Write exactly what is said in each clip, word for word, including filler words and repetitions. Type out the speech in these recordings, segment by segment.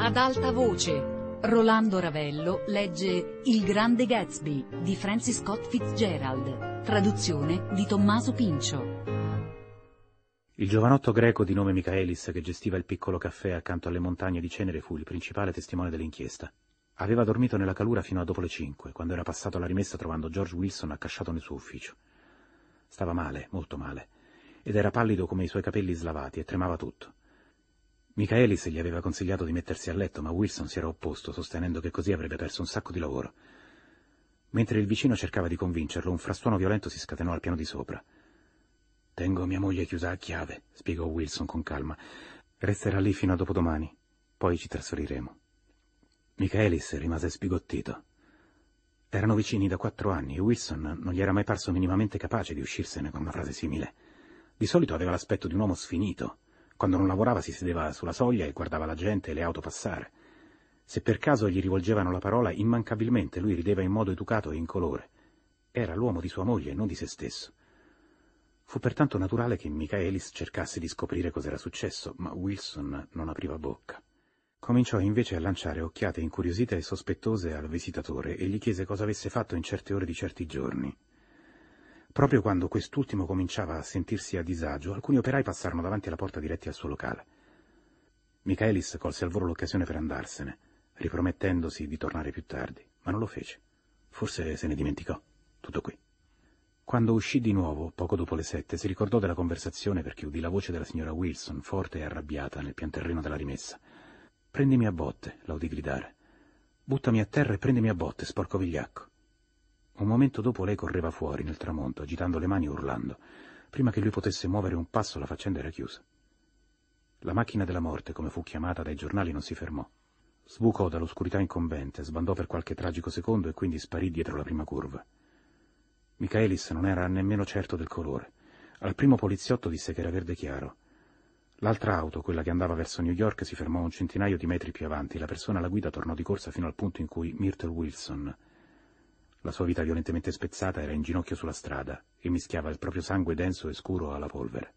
Ad alta voce, Rolando Ravello legge Il Grande Gatsby di Francis Scott Fitzgerald, traduzione di Tommaso Pincio. Il giovanotto greco di nome Michaelis, che gestiva il piccolo caffè accanto alle montagne di cenere, fu il principale testimone dell'inchiesta. Aveva dormito nella calura fino a dopo le cinque, quando era passato alla rimessa trovando George Wilson accasciato nel suo ufficio. Stava male, molto male, ed era pallido come i suoi capelli slavati e tremava tutto. Michaelis gli aveva consigliato di mettersi a letto, ma Wilson si era opposto, sostenendo che così avrebbe perso un sacco di lavoro. Mentre il vicino cercava di convincerlo, un frastuono violento si scatenò al piano di sopra. «Tengo mia moglie chiusa a chiave», spiegò Wilson con calma. «Resterà lì fino a dopodomani, poi ci trasferiremo». Michaelis rimase sbigottito. Erano vicini da quattro anni e Wilson non gli era mai parso minimamente capace di uscirsene con una frase simile. Di solito aveva l'aspetto di un uomo sfinito. Quando non lavorava si sedeva sulla soglia e guardava la gente e le auto passare. Se per caso gli rivolgevano la parola, immancabilmente lui rideva in modo educato e incolore. Era l'uomo di sua moglie, non di se stesso. Fu pertanto naturale che Michaelis cercasse di scoprire cos'era successo, ma Wilson non apriva bocca. Cominciò invece a lanciare occhiate incuriosite e sospettose al visitatore e gli chiese cosa avesse fatto in certe ore di certi giorni. Proprio quando quest'ultimo cominciava a sentirsi a disagio, alcuni operai passarono davanti alla porta diretti al suo locale. Michaelis colse al volo l'occasione per andarsene, ripromettendosi di tornare più tardi, ma non lo fece. Forse se ne dimenticò. Tutto qui. Quando uscì di nuovo, poco dopo le sette, si ricordò della conversazione perché udì la voce della signora Wilson, forte e arrabbiata, nel pianterreno della rimessa. «Prendimi a botte», la udì gridare. «Buttami a terra e prendimi a botte, sporco vigliacco». Un momento dopo lei correva fuori nel tramonto, agitando le mani e urlando. Prima che lui potesse muovere un passo la faccenda era chiusa. La macchina della morte, come fu chiamata dai giornali, non si fermò. Sbucò dall'oscurità incombente, sbandò per qualche tragico secondo e quindi sparì dietro la prima curva. Michaelis non era nemmeno certo del colore. Al primo poliziotto disse che era verde chiaro. L'altra auto, quella che andava verso New York, si fermò un centinaio di metri più avanti. La persona alla guida tornò di corsa fino al punto in cui Myrtle Wilson, la sua vita violentemente spezzata, era in ginocchio sulla strada e mischiava il proprio sangue denso e scuro alla polvere.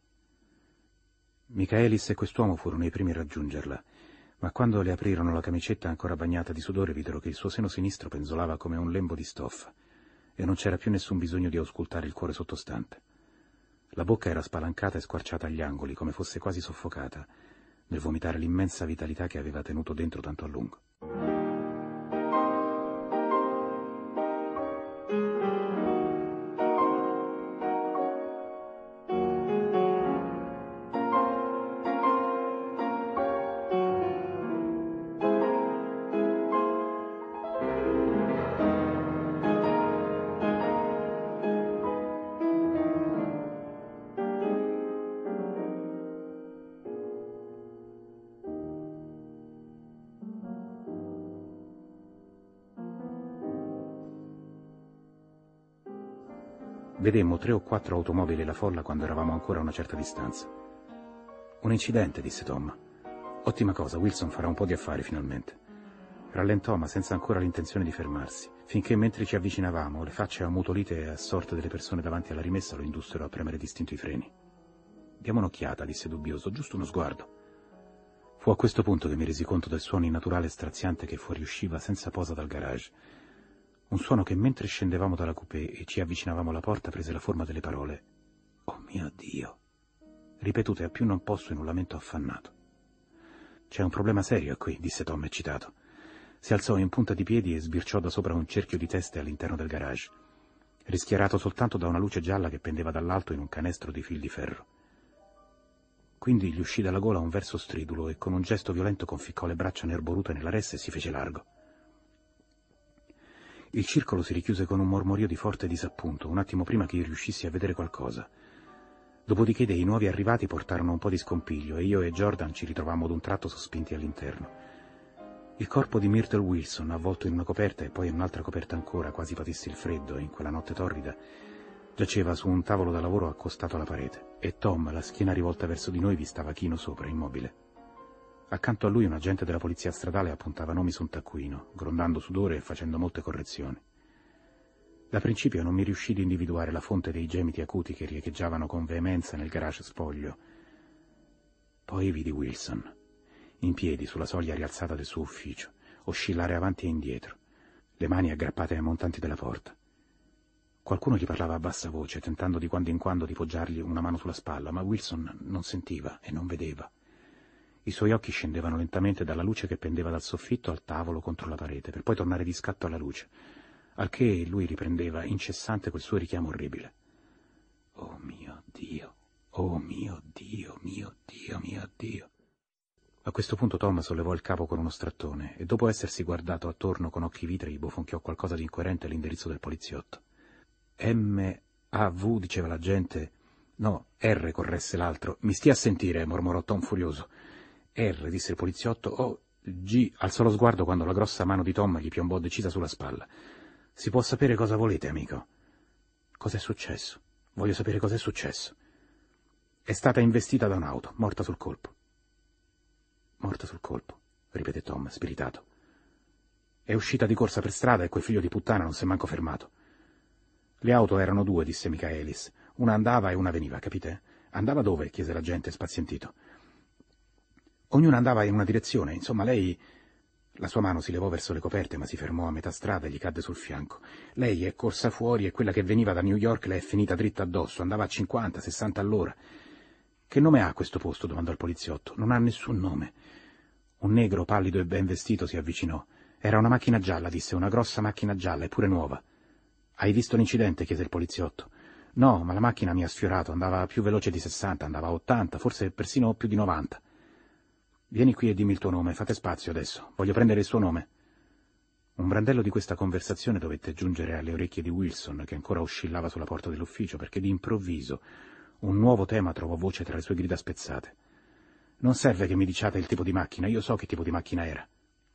Michaelis e quest'uomo furono i primi a raggiungerla, ma quando le aprirono la camicetta ancora bagnata di sudore videro che il suo seno sinistro penzolava come un lembo di stoffa e non c'era più nessun bisogno di auscultare il cuore sottostante. La bocca era spalancata e squarciata agli angoli, come fosse quasi soffocata, nel vomitare l'immensa vitalità che aveva tenuto dentro tanto a lungo. Vedemmo tre o quattro automobili e la folla quando eravamo ancora a una certa distanza. «Un incidente», disse Tom. «Ottima cosa, Wilson farà un po' di affari finalmente». Rallentò, ma senza ancora l'intenzione di fermarsi, finché mentre ci avvicinavamo le facce ammutolite e assorte delle persone davanti alla rimessa lo indussero a premere distinto i freni. «Diamo un'occhiata», disse dubbioso, «giusto uno sguardo». Fu a questo punto che mi resi conto del suono innaturale e straziante che fuoriusciva senza posa dal garage. Un suono che mentre scendevamo dalla coupé e ci avvicinavamo alla porta prese la forma delle parole «Oh mio Dio», ripetute a più non posso in un lamento affannato. «C'è un problema serio qui», disse Tom eccitato. Si alzò in punta di piedi e sbirciò da sopra un cerchio di teste all'interno del garage, rischiarato soltanto da una luce gialla che pendeva dall'alto in un canestro di fil di ferro. Quindi gli uscì dalla gola un verso stridulo e con un gesto violento conficcò le braccia nerborute nella ressa e si fece largo. Il circolo si richiuse con un mormorio di forte disappunto, un attimo prima che io riuscissi a vedere qualcosa. Dopodiché dei nuovi arrivati portarono un po' di scompiglio e io e Jordan ci ritrovammo ad un tratto sospinti all'interno. Il corpo di Myrtle Wilson, avvolto in una coperta e poi in un'altra coperta ancora, quasi patisse il freddo, in quella notte torrida, giaceva su un tavolo da lavoro accostato alla parete, e Tom, la schiena rivolta verso di noi, vi stava chino sopra, immobile. Accanto a lui un agente della polizia stradale appuntava nomi su un taccuino, grondando sudore e facendo molte correzioni. Da principio non mi riuscì di individuare la fonte dei gemiti acuti che riecheggiavano con veemenza nel garage spoglio. Poi vidi Wilson. in piedi sulla soglia rialzata del suo ufficio, oscillare avanti e indietro, le mani aggrappate ai montanti della porta. Qualcuno gli parlava a bassa voce, tentando di quando in quando di poggiargli una mano sulla spalla, ma Wilson non sentiva e non vedeva. I suoi occhi scendevano lentamente dalla luce che pendeva dal soffitto al tavolo contro la parete, per poi tornare di scatto alla luce, al che lui riprendeva incessante quel suo richiamo orribile. «Oh mio Dio, oh mio Dio, mio Dio, mio Dio!» A questo punto Tom sollevò il capo con uno strattone e, dopo essersi guardato attorno con occhi vitrei, bofonchiò qualcosa di incoerente all'indirizzo del poliziotto. M A V, diceva l'agente. No, R, corresse l'altro. Mi stia a sentire, mormorò Tom furioso. R, disse il poliziotto. Oh, G, alzò lo sguardo quando la grossa mano di Tom gli piombò decisa sulla spalla. Si può sapere cosa volete, amico? Cos'è successo? Voglio sapere cos'è successo. È stata investita da un'auto, morta sul colpo. Morta sul colpo, ripeté Tom, spiritato. È uscita di corsa per strada e quel figlio di puttana non si è manco fermato. Le auto erano due, disse Michaelis. Una andava e una veniva, capite? Andava dove? Chiese l'agente spazientito. Ognuna andava in una direzione, insomma lei... La sua mano si levò verso le coperte, ma si fermò a metà strada e gli cadde sul fianco. Lei è corsa fuori e quella che veniva da New York le è finita dritta addosso, andava a cinquanta, sessanta all'ora. Che nome ha questo posto? Domandò il poliziotto. Non ha nessun nome. Un negro pallido e ben vestito si avvicinò. Era una macchina gialla, disse, una grossa macchina gialla, eppure nuova. Hai visto l'incidente? Chiese il poliziotto. No, ma la macchina mi ha sfiorato, andava più veloce di sessanta, andava a ottanta, forse persino più di novanta. Vieni qui e dimmi il tuo nome, fate spazio adesso, voglio prendere il suo nome. Un brandello di questa conversazione dovette giungere alle orecchie di Wilson, che ancora oscillava sulla porta dell'ufficio, perché di improvviso un nuovo tema trovò voce tra le sue grida spezzate. Non serve che mi diciate il tipo di macchina, io so che tipo di macchina era.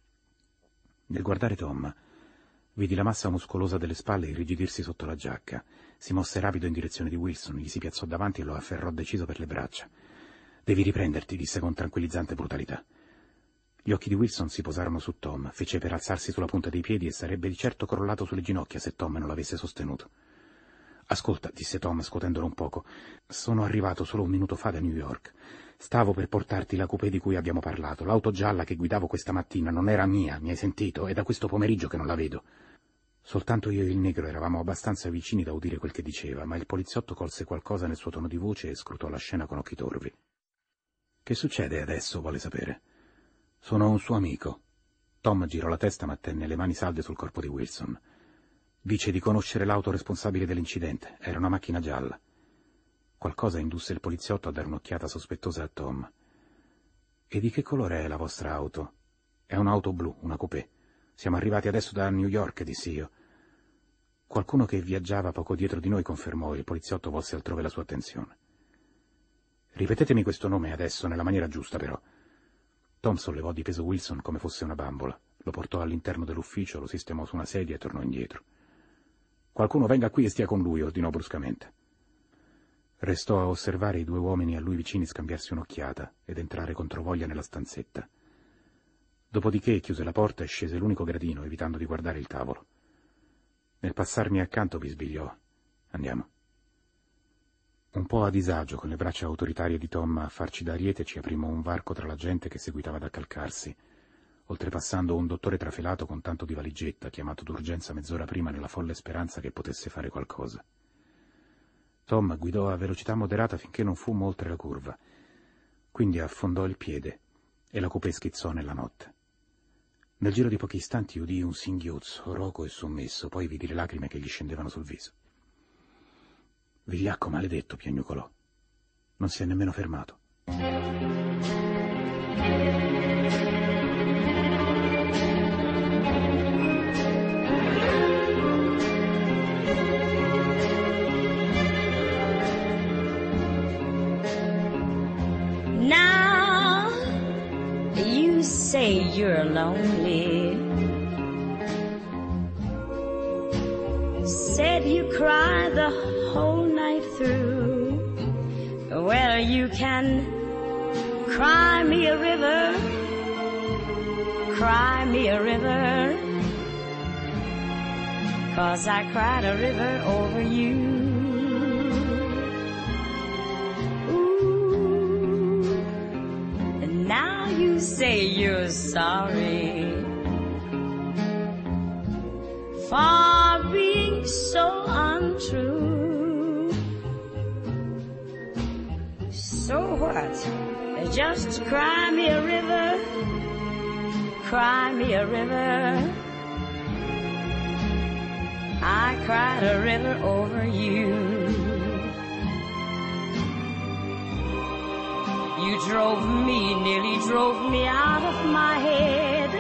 Nel guardare Tom, vidi la massa muscolosa delle spalle irrigidirsi sotto la giacca. Si mosse rapido in direzione di Wilson, gli si piazzò davanti e lo afferrò deciso per le braccia. «Devi riprenderti», disse con tranquillizzante brutalità. Gli occhi di Wilson si posarono su Tom, fece per alzarsi sulla punta dei piedi e sarebbe di certo crollato sulle ginocchia se Tom non l'avesse sostenuto. «Ascolta», disse Tom, scuotendolo un poco, «sono arrivato solo un minuto fa da New York. Stavo per portarti la coupé di cui abbiamo parlato. L'auto gialla che guidavo questa mattina non era mia, mi hai sentito? È da questo pomeriggio che non la vedo». Soltanto io e il negro eravamo abbastanza vicini da udire quel che diceva, ma il poliziotto colse qualcosa nel suo tono di voce e scrutò la scena con occhi torvi. «Che succede adesso?» vuole sapere. «Sono un suo amico». Tom girò la testa ma tenne le mani salde sul corpo di Wilson. «Dice di conoscere l'auto responsabile dell'incidente. Era una macchina gialla». Qualcosa indusse il poliziotto a dare un'occhiata sospettosa a Tom. «E di che colore è la vostra auto?» «È un'auto blu, una coupé. Siamo arrivati adesso da New York», dissi io. Qualcuno che viaggiava poco dietro di noi confermò e il poliziotto volse altrove la sua attenzione. «Ripetetemi questo nome adesso, nella maniera giusta, però». Tom sollevò di peso Wilson come fosse una bambola, lo portò all'interno dell'ufficio, lo sistemò su una sedia e tornò indietro. «Qualcuno venga qui e stia con lui», ordinò bruscamente. Restò a osservare i due uomini a lui vicini scambiarsi un'occhiata ed entrare controvoglia nella stanzetta. Dopodiché chiuse la porta e scese l'unico gradino, evitando di guardare il tavolo. Nel passarmi accanto bisbigliò: «Andiamo». Un po' a disagio, con le braccia autoritarie di Tom a farci da ariete, ci aprimmo un varco tra la gente che seguitava ad accalcarsi, oltrepassando un dottore trafelato con tanto di valigetta, chiamato d'urgenza mezz'ora prima nella folle speranza che potesse fare qualcosa. Tom guidò a velocità moderata finché non fummo oltre la curva, quindi affondò il piede e la coupé schizzò nella notte. Nel giro di pochi istanti udii un singhiozzo, roco e sommesso, poi vidi le lacrime che gli scendevano sul viso. «Vigliacco maledetto», piagnucolò. Non si è nemmeno fermato. Now you say you're lonely. Said you cry the whole night through. Well, you can cry me a river, cry me a river, 'cause I cried a river over you. Ooh, and now you say you're sorry for being so untrue. So what? Just cry me a river, cry me a river. I cried a river over you. You drove me, nearly drove me out of my head,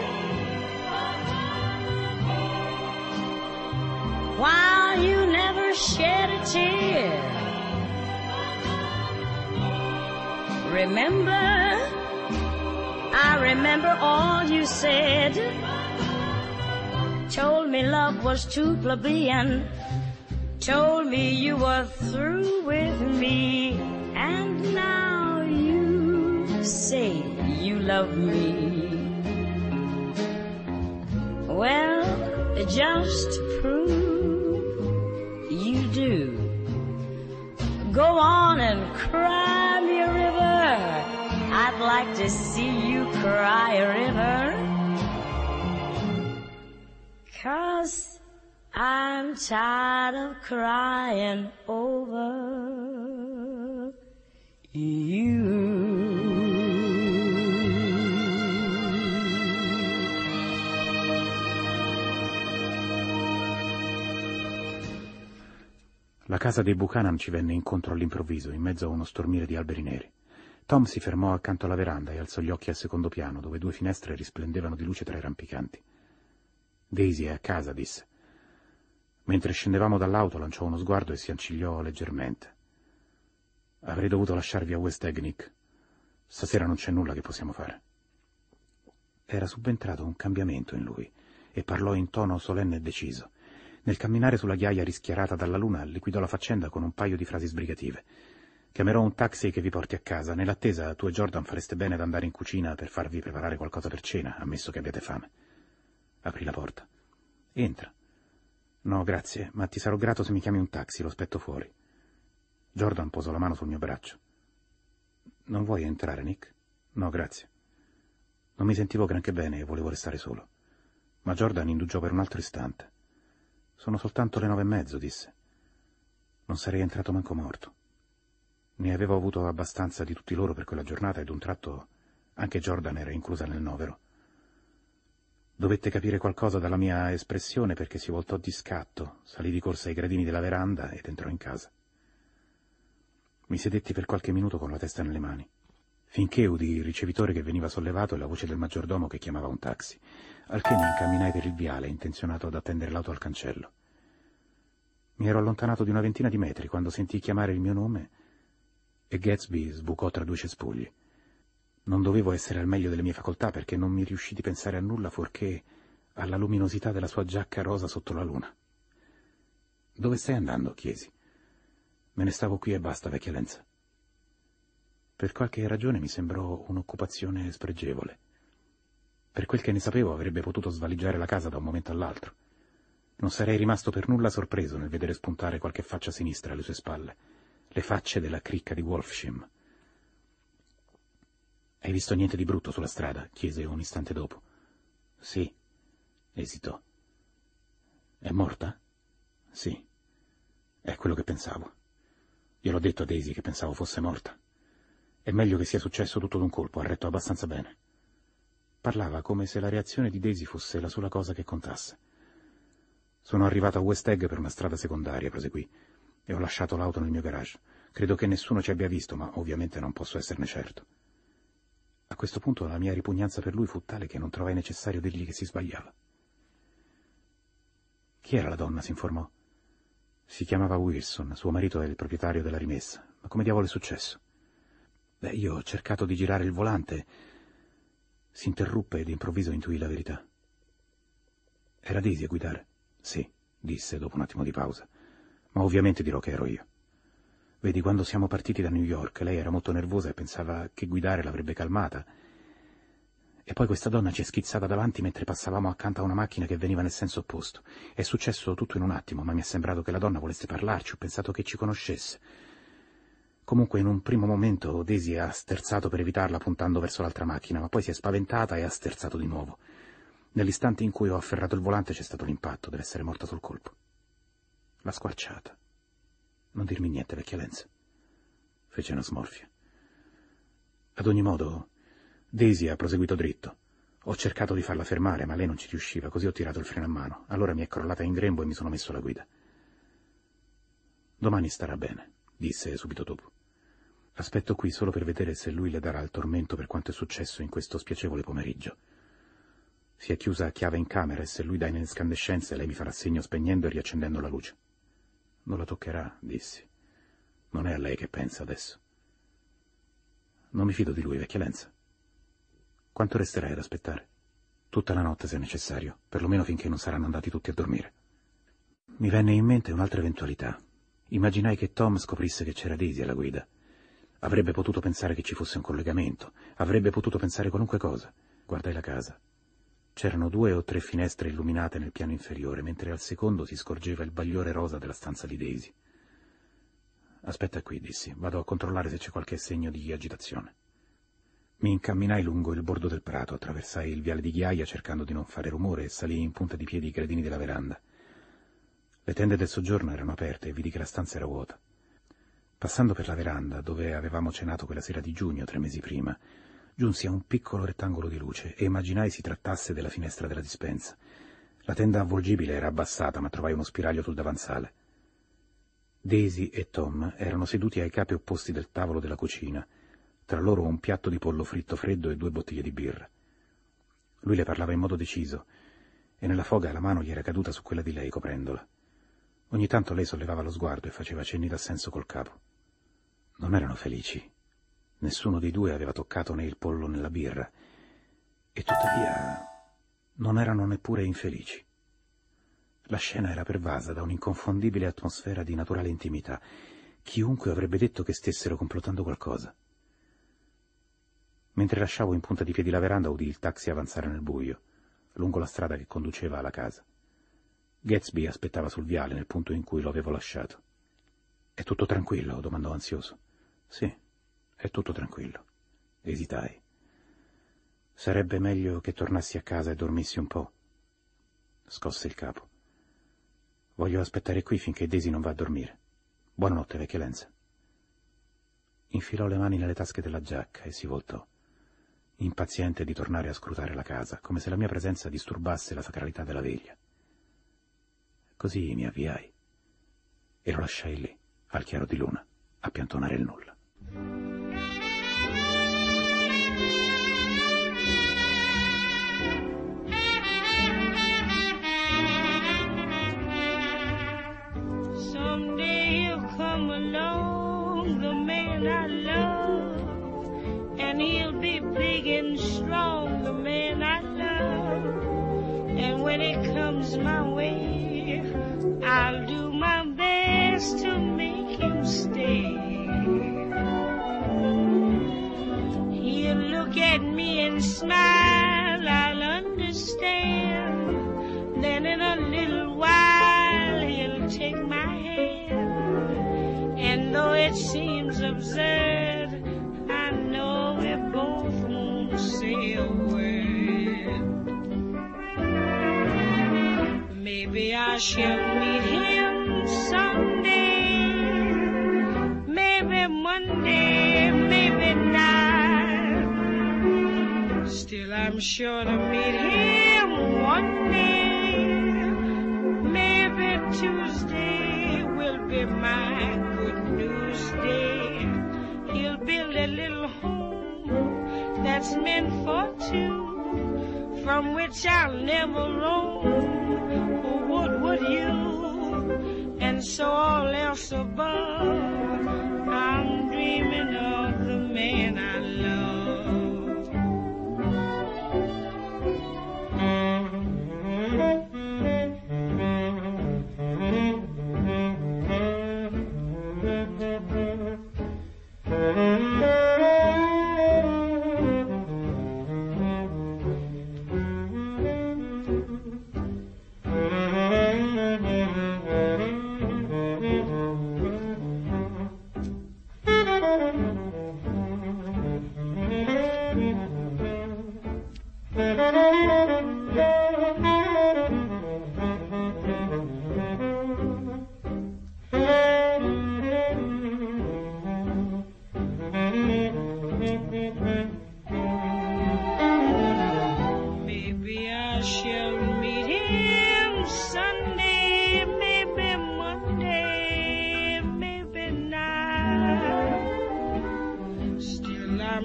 while you never shed a tear. Remember, I remember all you said. Told me love was too plebeian, told me you were through with me, and now you say you love me. Well, just to prove you do, go on and cry me a river. I'd like to see you cry a river. 'Cause I'm tired of crying over you. La casa dei Buchanan ci venne incontro all'improvviso, in mezzo a uno stormire di alberi neri. Tom si fermò accanto alla veranda e alzò gli occhi al secondo piano, dove due finestre risplendevano di luce tra i rampicanti. «Daisy è a casa», disse. Mentre scendevamo dall'auto lanciò uno sguardo e si ancigliò leggermente. «Avrei dovuto lasciarvi a West Egg, Nick. Stasera non c'è nulla che possiamo fare». Era subentrato un cambiamento in lui e parlò in tono solenne e deciso. Nel camminare sulla ghiaia rischiarata dalla luna liquidò la faccenda con un paio di frasi sbrigative. «Chiamerò un taxi che vi porti a casa. Nell'attesa tu e Jordan fareste bene ad andare in cucina per farvi preparare qualcosa per cena, ammesso che abbiate fame». Aprì la porta. «Entra». «No, grazie, ma ti sarò grato se mi chiami un taxi, lo aspetto fuori». Jordan posò la mano sul mio braccio. «Non vuoi entrare, Nick?» «No, grazie». Non mi sentivo granché bene e volevo restare solo. Ma Jordan indugiò per un altro istante. «Sono soltanto le nove e mezzo», disse. «Non sarei entrato manco morto». Ne avevo avuto abbastanza di tutti loro per quella giornata e d'un tratto anche Jordan era inclusa nel novero. Dovette capire qualcosa dalla mia espressione perché si voltò di scatto, salì di corsa ai gradini della veranda ed entrò in casa. Mi sedetti per qualche minuto con la testa nelle mani, finché udii il ricevitore che veniva sollevato e la voce del maggiordomo che chiamava un taxi, al che mi incamminai per il viale, intenzionato ad attendere l'auto al cancello. Mi ero allontanato di una ventina di metri quando sentii chiamare il mio nome e Gatsby sbucò tra due cespugli. Non dovevo essere al meglio delle mie facoltà perché non mi riuscì di pensare a nulla fuorché alla luminosità della sua giacca rosa sotto la luna. «Dove stai andando?» chiesi. «Me ne stavo qui e basta, vecchia lenza». Per qualche ragione mi sembrò un'occupazione spregevole. Per quel che ne sapevo avrebbe potuto svaligiare la casa da un momento all'altro. Non sarei rimasto per nulla sorpreso nel vedere spuntare qualche faccia sinistra alle sue spalle, le facce della cricca di Wolfsham. «Hai visto niente di brutto sulla strada?» chiese un istante dopo. «Sì», esitò. «È morta?» «Sì, è quello che pensavo. Gliel'ho detto a Daisy che pensavo fosse morta. È meglio che sia successo tutto d'un colpo, ha retto abbastanza bene». Parlava come se la reazione di Daisy fosse la sola cosa che contasse. «Sono arrivato a West Egg per una strada secondaria», proseguì, «e ho lasciato l'auto nel mio garage. Credo che nessuno ci abbia visto, ma ovviamente non posso esserne certo». A questo punto la mia ripugnanza per lui fu tale che non trovai necessario dirgli che si sbagliava. «Chi era la donna?» si informò. «Si chiamava Wilson, suo marito è il proprietario della rimessa. Ma come diavolo è successo?» «Beh, io ho cercato di girare il volante». Si interruppe e d'improvviso intuì la verità. «Era Daisy a guidare?» «Sì», disse dopo un attimo di pausa. «Ma ovviamente dirò che ero io. Vedi, quando siamo partiti da New York, lei era molto nervosa e pensava che guidare l'avrebbe calmata. E poi questa donna ci è schizzata davanti mentre passavamo accanto a una macchina che veniva nel senso opposto. È successo tutto in un attimo, ma mi è sembrato che la donna volesse parlarci, ho pensato che ci conoscesse. Comunque in un primo momento Daisy ha sterzato per evitarla puntando verso l'altra macchina, ma poi si è spaventata e ha sterzato di nuovo. Nell'istante in cui ho afferrato il volante c'è stato l'impatto, deve essere morta sul colpo. L'ha squarciata. Non dirmi niente, vecchia Lenz. Fece una smorfia. Ad ogni modo, Daisy ha proseguito dritto. Ho cercato di farla fermare, ma lei non ci riusciva, così ho tirato il freno a mano. Allora mi è crollata in grembo e mi sono messo alla guida. Domani starà bene, disse subito dopo. Aspetto qui solo per vedere se lui le darà il tormento per quanto è successo in questo spiacevole pomeriggio. Si è chiusa a chiave in camera e se lui dà in escandescenze lei mi farà segno spegnendo e riaccendendo la luce. Non la toccherà, dissi. Non è a lei che pensa adesso. Non mi fido di lui, vecchia Lenz. Quanto resterai ad aspettare? Tutta la notte se necessario, perlomeno finché non saranno andati tutti a dormire. Mi venne in mente un'altra eventualità. Immaginai che Tom scoprisse che c'era Daisy alla guida. Avrebbe potuto pensare che ci fosse un collegamento, avrebbe potuto pensare qualunque cosa. Guardai la casa. C'erano due o tre finestre illuminate nel piano inferiore, mentre al secondo si scorgeva il bagliore rosa della stanza di Daisy. Aspetta qui, dissi, vado a controllare se c'è qualche segno di agitazione. Mi incamminai lungo il bordo del prato, attraversai il viale di ghiaia cercando di non fare rumore e salii in punta di piedi i gradini della veranda. Le tende del soggiorno erano aperte e vidi che la stanza era vuota. Passando per la veranda, dove avevamo cenato quella sera di giugno, tre mesi prima, giunsi a un piccolo rettangolo di luce e immaginai si trattasse della finestra della dispensa. La tenda avvolgibile era abbassata, ma trovai uno spiraglio sul davanzale. Daisy e Tom erano seduti ai capi opposti del tavolo della cucina, tra loro un piatto di pollo fritto freddo e due bottiglie di birra. Lui le parlava in modo deciso, e nella foga la mano gli era caduta su quella di lei, coprendola. Ogni tanto lei sollevava lo sguardo e faceva cenni d'assenso col capo. Non erano felici. Nessuno dei due aveva toccato né il pollo né la birra, e tuttavia non erano neppure infelici. La scena era pervasa da un'inconfondibile atmosfera di naturale intimità. Chiunque avrebbe detto che stessero complottando qualcosa. Mentre lasciavo in punta di piedi la veranda, udì il taxi avanzare nel buio, lungo la strada che conduceva alla casa. Gatsby aspettava sul viale nel punto in cui lo avevo lasciato. «È tutto tranquillo?» domandò ansioso. «Sì, è tutto tranquillo». Esitai. «Sarebbe meglio che tornassi a casa e dormissi un po'?» Scosse il capo. «Voglio aspettare qui finché Daisy non va a dormire. Buonanotte, vecchia Lenz». Infilò le mani nelle tasche della giacca e si voltò, impaziente di tornare a scrutare la casa, come se la mia presenza disturbasse la sacralità della veglia. Così mi avviai e lo lasciai lì, al chiaro di luna, a piantonare il nulla. Someday he'll come along, the man I love, and he'll be big and strong, the man I love. And when it comes my way, I'll do my best to make him stay. He'll look at me and smile, I'll understand. Then in a little while he'll take my hand. And though it seems absurd, I know we both won't say a word. Maybe I shall meet him someday, maybe Monday, maybe not. Still I'm sure to meet him one day. Maybe Tuesday will be my good news day. He'll build a little home that's meant for two, from which I'll never roam. What would you? And so all else above, I'm dreaming of the man I love.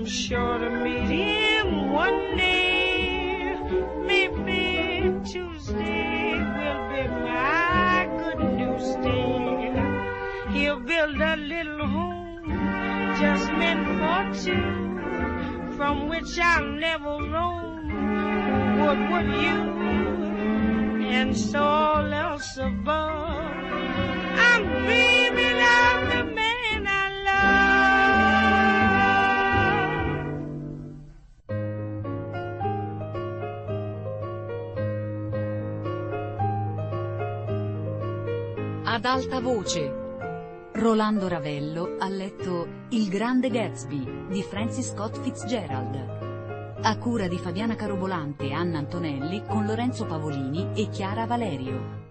I'm sure to meet him one day. Maybe Tuesday will be my good news day. He'll build a little home just meant for two, from which I'll never roam. What would you? And so all else above, I'm dreaming of the man I love. Ad alta voce. Rolando Ravello ha letto Il grande Gatsby di Francis Scott Fitzgerald. A cura di Fabiana Carobolante e Anna Antonelli con Lorenzo Pavolini e Chiara Valerio.